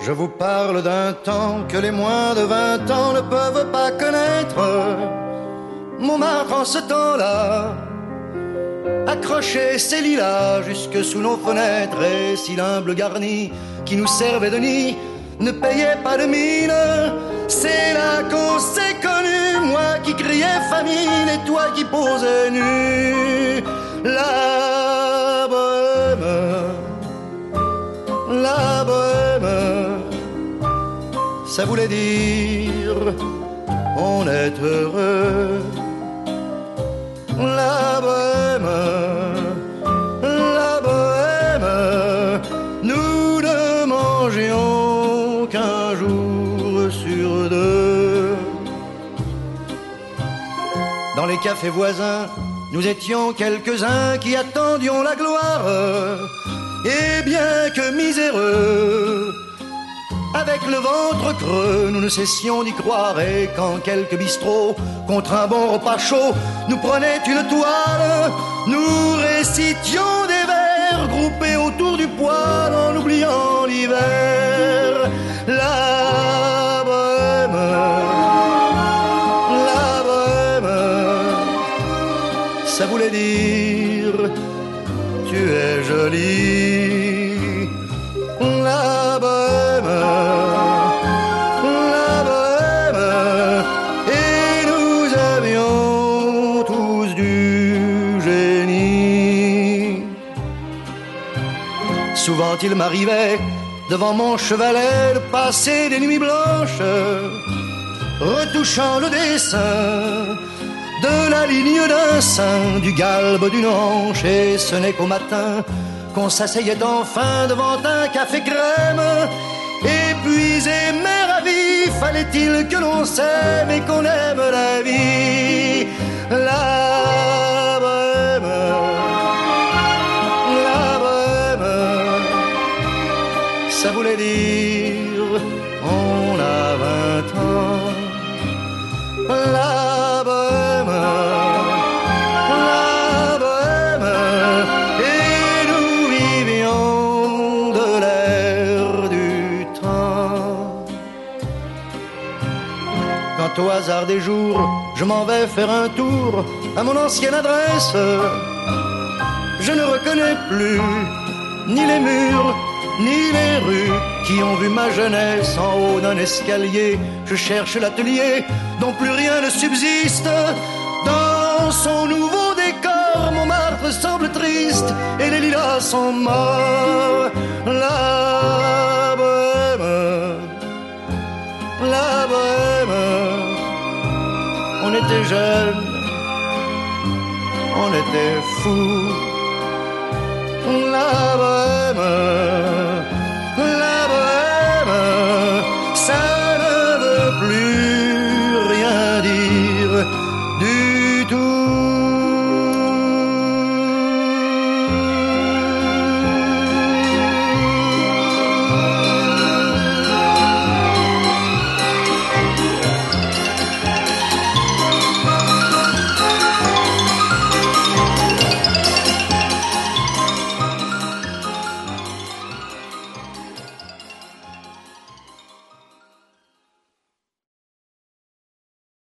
Je vous parle d'un temps que les moins de 20 ans ne peuvent pas connaître. Montmartre en ce temps-là accrochait ses lilas jusque sous nos fenêtres, et si l'humble garni qui nous servait de nid ne payait pas de mine, c'est là qu'on s'est connus, moi qui criais famine et toi qui posais nu. La bohème, ça voulait dire on est heureux. La bohème, nous ne mangions qu'un jour sur deux. Dans les cafés voisins, nous étions quelques-uns qui attendions la gloire. Et bien que miséreux, avec le ventre creux, nous ne cessions d'y croire. Et quand quelques bistrots, contre un bon repas chaud, nous prenaient une toile, nous récitions des vers groupés autour du poêle en oubliant l'hiver. La bohème, ça voulait dire tu es jolie. La bohème, et nous avions tous du génie. Souvent il m'arrivait devant mon chevalet de passer des nuits blanches, retouchant le dessin de la ligne d'un sein, du galbe d'une hanche, et ce n'est qu'au matin qu'on s'asseyait enfin devant un café crème. Épuisé mais ravi, fallait-il que l'on s'aime et qu'on aime la vie. La bohème, ça voulait dire on a 20 ans. La bohème, et nous vivions de l'air du temps. Quand au hasard des jours, je m'en vais faire un tour à mon ancienne adresse, je ne reconnais plus ni les murs, ni les rues qui ont vu ma jeunesse en haut d'un escalier. Je cherche l'atelier dont plus rien ne subsiste. Dans son nouveau décor, Montmartre semble triste et les lilas sont morts. La bohème, on était jeunes, on était fous. La bohème,